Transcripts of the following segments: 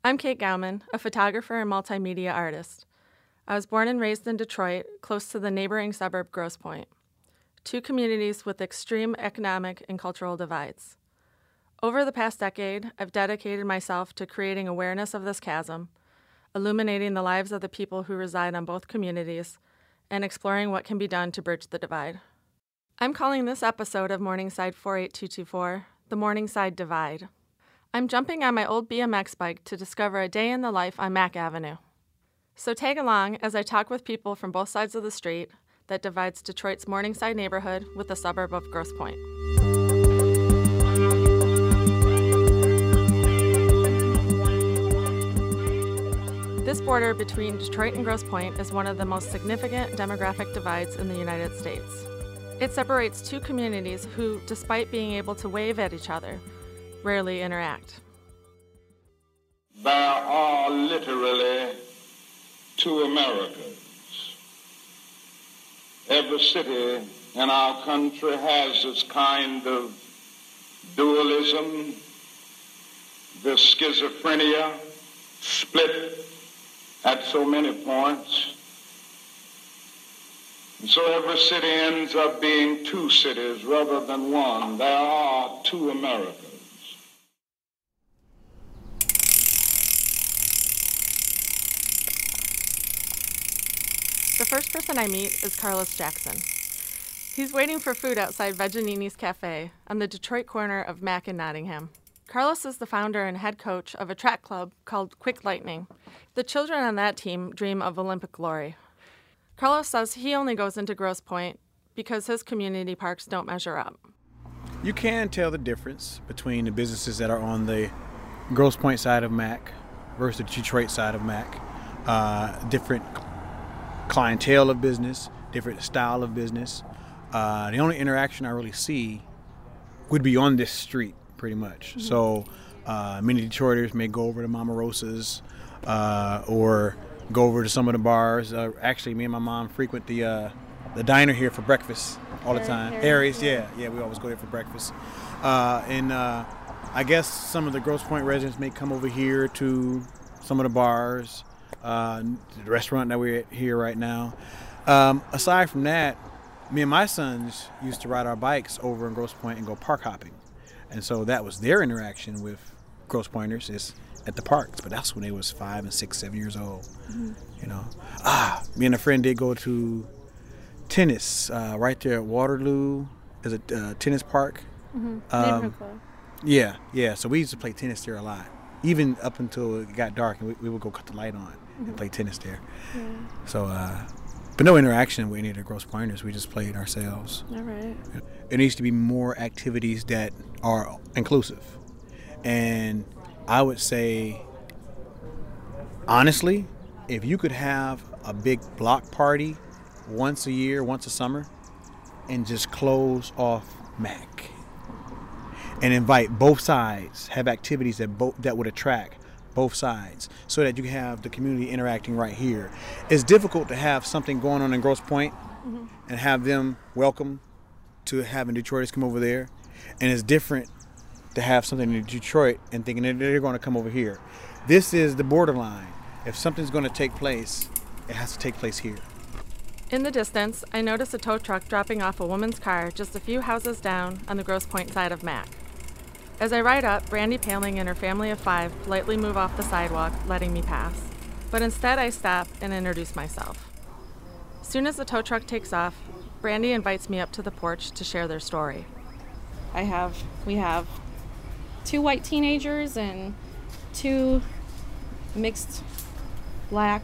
I'm Kate Gauman, a photographer and multimedia artist. I was born and raised in Detroit, close to the neighboring suburb Grosse Pointe, two communities with extreme economic and cultural divides. Over the past decade, I've dedicated myself to creating awareness of this chasm, illuminating the lives of the people who reside on both communities, and exploring what can be done to bridge the divide. I'm calling this episode of Morningside 48224 the Morningside Divide. I'm jumping on my old BMX bike to discover a day in the life on Mack Avenue. So tag along as I talk with people from both sides of the street that divides Detroit's Morningside neighborhood with the suburb of Grosse Pointe. This border between Detroit and Grosse Pointe is one of the most significant demographic divides in the United States. It separates two communities who, despite being able to wave at each other, rarely interact. There are literally two Americas. Every city in our country has this kind of dualism, this schizophrenia, split at so many points. And so every city ends up being two cities rather than one. There are two Americas. The first person I meet is Carlos Jackson. He's waiting for food outside Veganini's Cafe on the Detroit corner of Mack and Nottingham. Carlos is the founder and head coach of a track club called Quick Lightning. The children on that team dream of Olympic glory. Carlos says he only goes into Grosse Pointe because his community parks don't measure up. You can tell the difference between the businesses that are on the Grosse Pointe side of Mack versus the Detroit side of Mack. Different clientele of business, different style of business. The only interaction I really see would be on this street, pretty much. Mm-hmm. So many Detroiters may go over to Mama Rosa's or go over to some of the bars. Actually, me and my mom frequent the diner here for breakfast all the time. Harry's, yeah, we always go there for breakfast. And I guess some of the Grosse Pointe residents may come over here to some of the bars, the restaurant that we're at here right now. Aside from that, me and my sons used to ride our bikes over in Grosse Pointe and go park hopping. And so that was their interaction with Grosse Pointers is at the parks, but that's when they was 5 and 6, 7 years old. Mm-hmm. You know, me and a friend did go to tennis right there at Waterloo. There's a tennis park. Mm-hmm. Neighborhood club. Yeah. So we used to play tennis there a lot, even up until it got dark, and we would go cut the light on and play tennis there. Yeah. So, but no interaction with any of the Grosse Pointers. We just played ourselves. All right. There needs to be more activities that are inclusive, and I would say, honestly, if you could have a big block party once a year, once a summer, and just close off Mack and invite both sides, have activities that would attract both sides so that you can have the community interacting right here. It's difficult to have something going on in Grosse Pointe and have them welcome to having Detroiters come over there, and it's different to have something in Detroit and thinking that they're going to come over here. This is the borderline. If something's going to take place, it has to take place here. In the distance, I notice a tow truck dropping off a woman's car just a few houses down on the Grosse Pointe side of Mack. As I ride up, Brandy Paling and her family of 5 politely move off the sidewalk, letting me pass. But instead, I stop and introduce myself. Soon as the tow truck takes off, Brandy invites me up to the porch to share their story. We have 2 white teenagers and 2 mixed black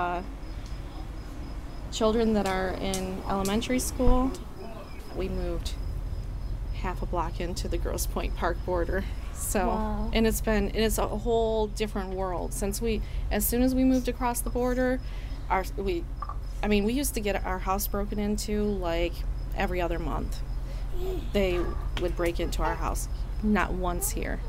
children that are in elementary school. We moved half a block into the Grosse Pointe Park border. So, wow. And it's a whole different world. As soon as we moved across the border, we used to get our house broken into like every other month. They would break into our house, not once here.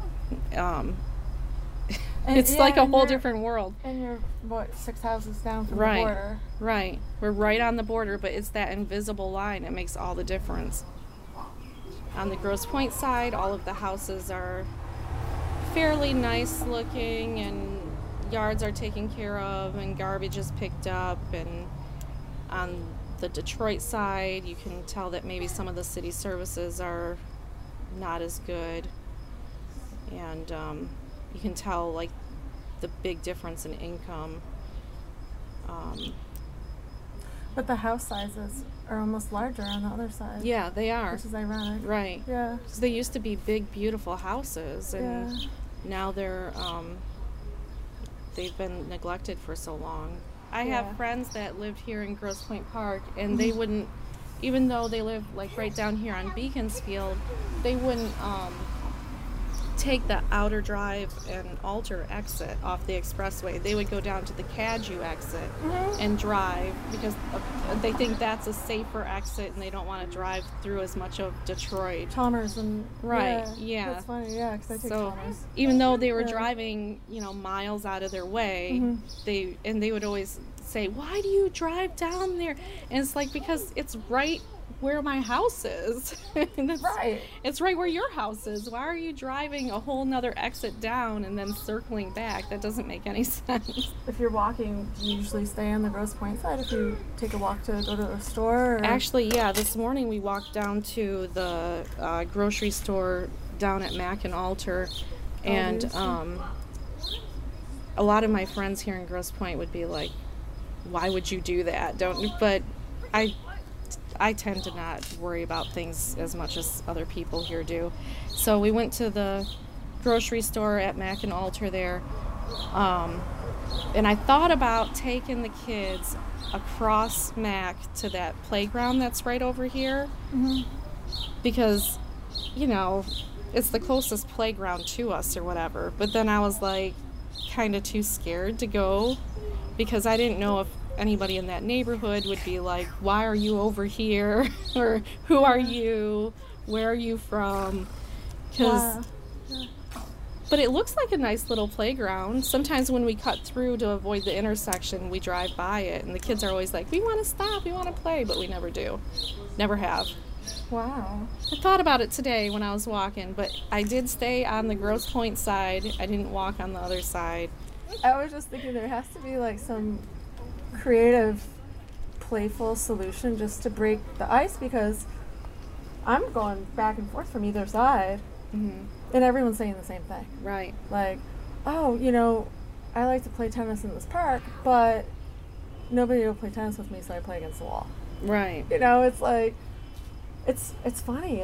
It's like a whole different world. And you're, 6 houses down from the border? Right. We're right on the border, but it's that invisible line that makes all the difference. On the Grosse Pointe side, all of the houses are fairly nice looking and yards are taken care of and garbage is picked up. And on the Detroit side, you can tell that maybe some of the city services are not as good. And you can tell, like, the big difference in income. But the house sizes are almost larger on the other side. Yeah, they are. Which is ironic. Right. Yeah. Because they used to be big, beautiful houses, and now they're they've been neglected for so long. I have friends that lived here in Grosse Pointe Park, and they wouldn't, even though they live like right down here on Beaconsfield, they wouldn't take the Outer Drive and Alter exit off the expressway. They would go down to the Cadieux exit and drive, because they think that's a safer exit, and they don't want to drive through as much of Detroit. Chalmers and Yeah. That's funny. Yeah, because I take So Chalmers. even though they were driving, miles out of their way, they would always say, "Why do you drive down there?" And it's like, because it's right where my house is. Right. It's right where your house is. Why are you driving a whole nother exit down and then circling back? That doesn't make any sense. If you're walking, do you usually stay on the Grosse Pointe side if you take a walk to go to the store? Or? Actually, yeah, this morning we walked down to the grocery store down at Mack and Alter, and a lot of my friends here in Grosse Pointe would be like, "Why would you do that?" But I tend to not worry about things as much as other people here do. So we went to the grocery store at Mack and Alter there, and I thought about taking the kids across Mack to that playground that's right over here, because, it's the closest playground to us or whatever. But then I was like kind of too scared to go, because I didn't know if anybody in that neighborhood would be like, "Why are you over here?" or "Who are you? Where are you from?" But it looks like a nice little playground. Sometimes when we cut through to avoid the intersection, we drive by it, and the kids are always like, "We want to stop, we want to play," but we never do. Never have. Wow. I thought about it today when I was walking, but I did stay on the Grosse Pointe side. I didn't walk on the other side. I was just thinking there has to be like some creative, playful solution just to break the ice, because I'm going back and forth from either side, and everyone's saying the same thing. Right. Like, "Oh, I like to play tennis in this park, but nobody will play tennis with me, so I play against the wall." Right. It's like, it's funny.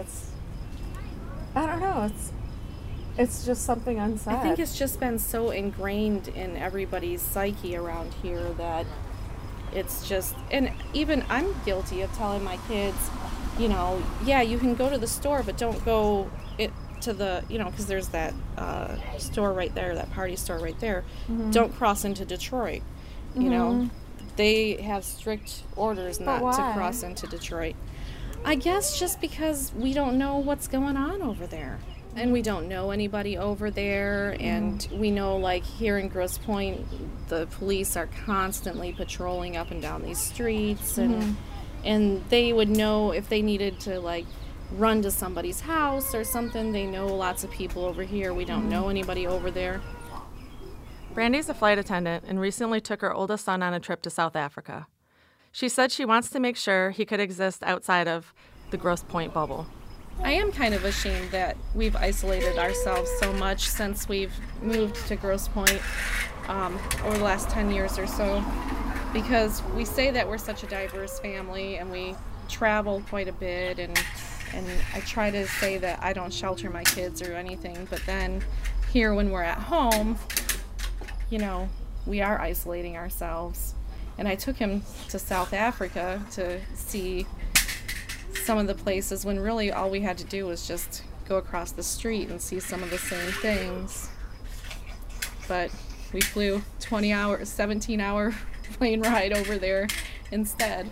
I don't know. It's just something unsaid. I think it's just been so ingrained in everybody's psyche around here that it's just, and even I'm guilty of telling my kids, yeah, you can go to the store, but don't go to the, because there's that store right there, that party store right there. Don't cross into Detroit. They have strict orders not to cross into Detroit. I guess just because we don't know what's going on over there. And we don't know anybody over there, and we know, like, here in Grosse Pointe, the police are constantly patrolling up and down these streets, and they would know if they needed to, like, run to somebody's house or something. They know lots of people over here. We don't know anybody over there. Brandy's a flight attendant and recently took her oldest son on a trip to South Africa. She said she wants to make sure he could exist outside of the Grosse Pointe bubble. I am kind of ashamed that we've isolated ourselves so much since we've moved to Grosse Pointe over the last 10 years or so, because we say that we're such a diverse family and we travel quite a bit, and I try to say that I don't shelter my kids or anything, but then here when we're at home, we are isolating ourselves. And I took him to South Africa to see some of the places when really all we had to do was just go across the street and see some of the same things. But we flew 17-hour plane ride over there instead.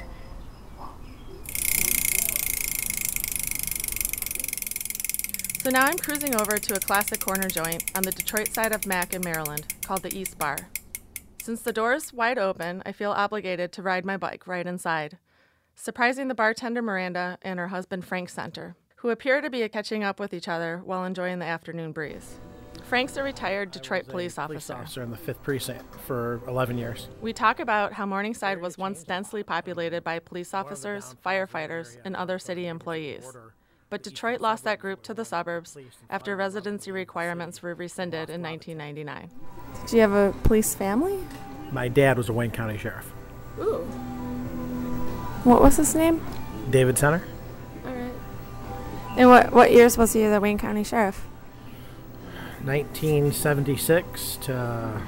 So now I'm cruising over to a classic corner joint on the Detroit side of Mack in Maryland called the East Bar. Since the door's wide open, I feel obligated to ride my bike right inside, surprising the bartender Miranda and her husband Frank Center, who appear to be catching up with each other while enjoying the afternoon breeze. Frank's a retired Detroit police officer. In the 5th Precinct for 11 years. We talk about how Morningside was once densely populated by police officers, firefighters, and other city employees. But Detroit lost that group to the suburbs after residency requirements were rescinded in 1999. Did you have a police family? My dad was a Wayne County Sheriff. Ooh. What was his name? David Center. All right. And what years was he the Wayne County Sheriff? 1976 to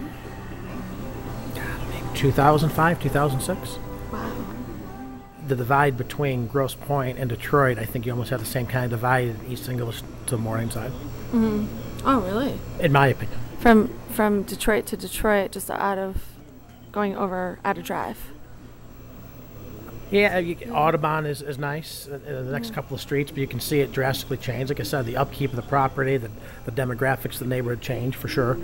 2005, 2006. Wow. The divide between Grosse Pointe and Detroit, I think you almost have the same kind of divide in East English to Morningside. Mm-hmm. Oh, really? In my opinion. From Detroit to Detroit, just out of drive. Yeah, Audubon is nice in the next couple of streets, but you can see it drastically change. Like I said, the upkeep of the property, the demographics of the neighborhood change for sure.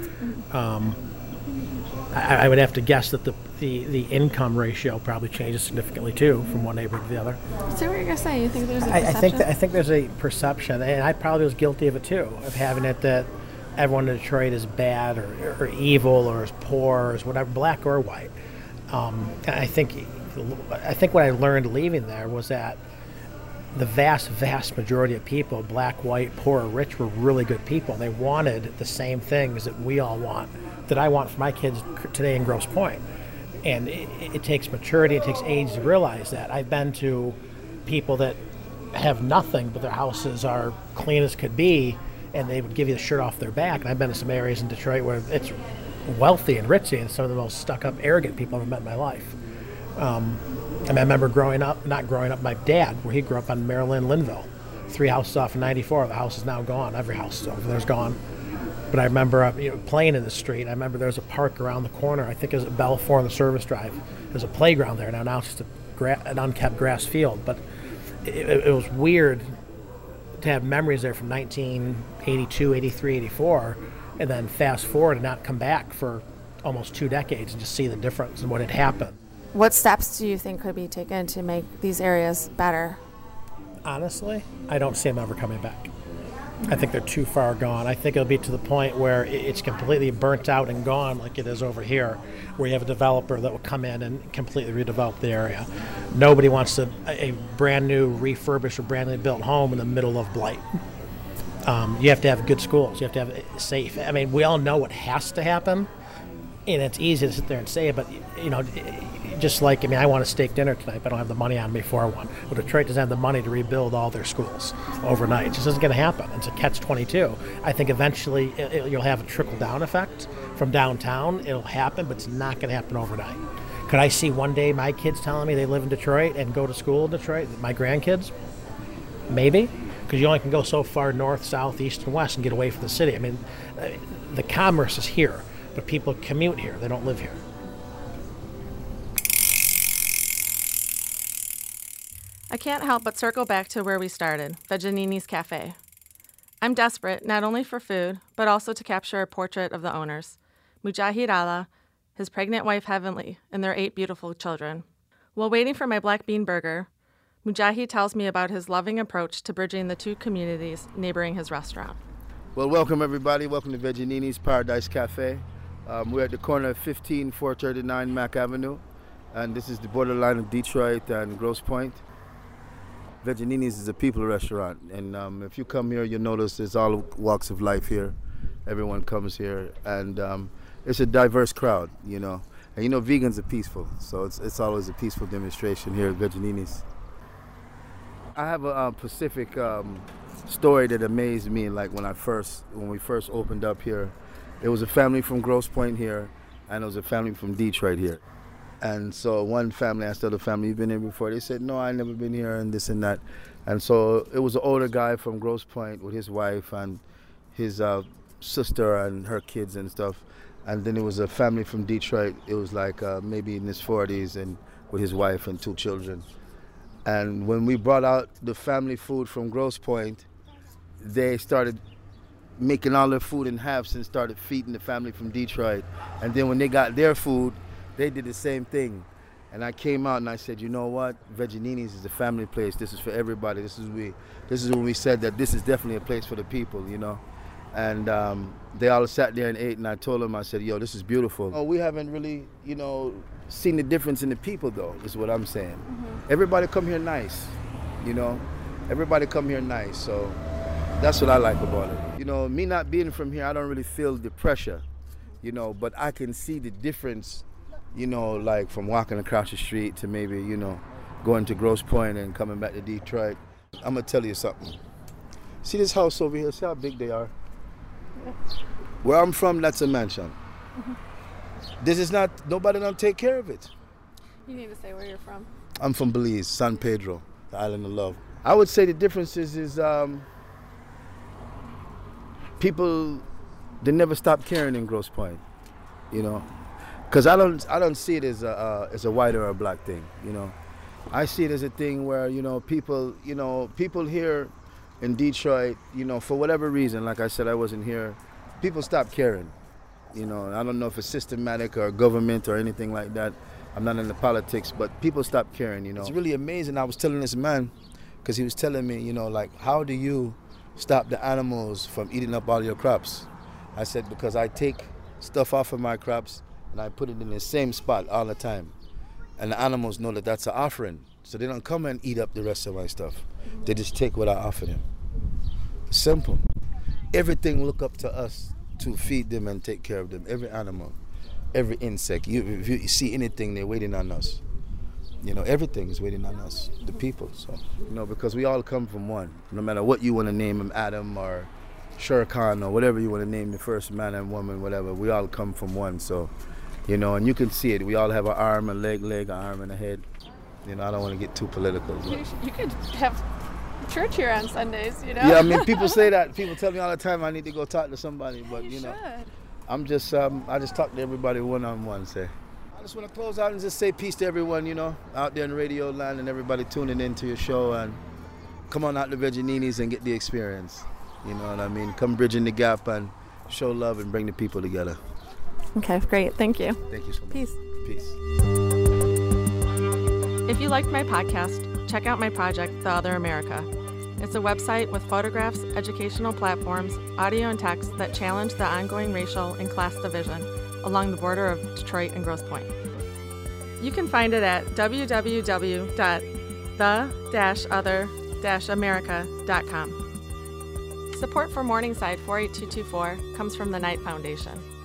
I would have to guess that the income ratio probably changes significantly too from one neighborhood to the other. So what are you gonna say? You think there's a perception? I think there's a perception, and I probably was guilty of it too, of having it that everyone in Detroit is bad or evil or is poor or is whatever, black or white. I think what I learned leaving there was that the vast majority of people, black, white, poor, or rich, were really good people. They wanted the same things that we all want, that I want for my kids today in Grosse Pointe. And it takes maturity, it takes age to realize that. I've been to people that have nothing, but their houses are clean as could be, and they would give you the shirt off their back. And I've been to some areas in Detroit where it's wealthy and ritzy, and some of the most stuck-up, arrogant people I've ever met in my life. And I remember my dad, where he grew up on Maryland, Linville, 3 houses off of 94. The house is now gone. Every house over there's gone. But I remember playing in the street. I remember there was a park around the corner. I think it was at Belfour on the Service Drive. There's a playground there now. Now it's just an unkept grass field. But it was weird to have memories there from 1982, 83, 84, and then fast forward and not come back for almost 2 decades and just see the difference in what had happened. What steps do you think could be taken to make these areas better? Honestly, I don't see them ever coming back. I think they're too far gone. I think it'll be to the point where it's completely burnt out and gone like it is over here, where you have a developer that will come in and completely redevelop the area. Nobody wants a brand new refurbished or brand new built home in the middle of blight. You have to have good schools. You have to have it safe. I mean, we all know what has to happen, and it's easy to sit there and say it, but, just like, I want a steak dinner tonight, but I don't have the money on me for one. Well, Detroit doesn't have the money to rebuild all their schools overnight. It just isn't going to happen. It's a catch-22. I think eventually you'll have a trickle-down effect from downtown. It'll happen, but it's not going to happen overnight. Could I see one day my kids telling me they live in Detroit and go to school in Detroit, my grandkids? Maybe, because you only can go so far north, south, east, and west and get away from the city. The commerce is here, but people commute here. They don't live here. I can't help but circle back to where we started, Veginini's Cafe. I'm desperate not only for food, but also to capture a portrait of the owners, Mujahid Allah, his pregnant wife Heavenly, and their 8 beautiful children. While waiting for my black bean burger, Mujahid tells me about his loving approach to bridging the 2 communities neighboring his restaurant. Well, welcome everybody. Welcome to Veginini's Paradise Cafe. We're at the corner of 15439 Mack Avenue, and this is the borderline of Detroit and Grosse Pointe. Veginini's is a people restaurant, and if you come here, you'll notice there's all walks of life here. Everyone comes here, and it's a diverse crowd, And vegans are peaceful, so it's always a peaceful demonstration here at Veginini's. I have a specific story that amazed me. Like when we first opened up here, there was a family from Grosse Pointe here, and there was a family from Detroit here. And so one family asked the other family, "You've been here before?" They said, "No, I've never been here," and this and that. And so it was an older guy from Grosse Pointe with his wife and his sister and her kids and stuff. And then it was a family from Detroit. It was like maybe in his 40s and with his wife and 2 children. And when we brought out the family food from Grosse Pointe, they started making all their food in halves and started feeding the family from Detroit. And then when they got their food, they did the same thing. And I came out and I said, you know what? Veginini's is a family place. This is for everybody. This is when we said that this is definitely a place for the people, And they all sat there and ate, and I told them, I said, yo, this is beautiful. Oh, we haven't really, seen the difference in the people, though, is what I'm saying. Everybody come here nice, Everybody come here nice, so that's what I like about it. Me not being from here, I don't really feel the pressure, but I can see the difference, like from walking across the street to maybe, going to Grosse Pointe and coming back to Detroit. I'm going to tell you something. See this house over here? See how big they are? Where I'm from, that's a mansion. This is not, nobody don't take care of it. You need to say where you're from. I'm from Belize, San Pedro, the island of love. I would say the differences is people, they never stop caring in Grosse Pointe, because I don't see it as a white or a black thing, I see it as a thing where people here in Detroit, for whatever reason, like I said, I wasn't here, people stop caring. I don't know if it's systematic or government or anything like that. I'm not into politics, but people stop caring, It's really amazing. I was telling this man, because he was telling me, like, how do you stop the animals from eating up all your crops? I said, because I take stuff off of my crops and I put it in the same spot all the time. And the animals know that that's an offering. So they don't come and eat up the rest of my stuff. They just take what I offer them. Simple. Everything look up to us to feed them and take care of them. Every animal, every insect. If you see anything, they're waiting on us. Everything is waiting on us, the people. So, because we all come from one. No matter what you want to name them, Adam or Shere Khan or whatever you want to name the first man and woman, whatever, we all come from one. So, and you can see it. We all have an arm, a leg, an arm, and a head. I don't want to get too political. You could have church here on Sundays, Yeah, I mean, people say that. People tell me all the time I need to go talk to somebody, but you should. I'm just, I just talk to everybody one-on-one. I just want to close out and just say peace to everyone, out there in radio land and everybody tuning into your show, and come on out to Veggianinis and get the experience. You know what I mean? Come bridging the gap and show love and bring the people together. Okay, great. Thank you. Thank you so much. Peace. Peace. If you liked my podcast, check out my project, The Other America. It's a website with photographs, educational platforms, audio and text that challenge the ongoing racial and class division along the border of Detroit and Grosse Pointe. You can find it at www.the-other-america.com. Support for Morningside 48224 comes from the Knight Foundation.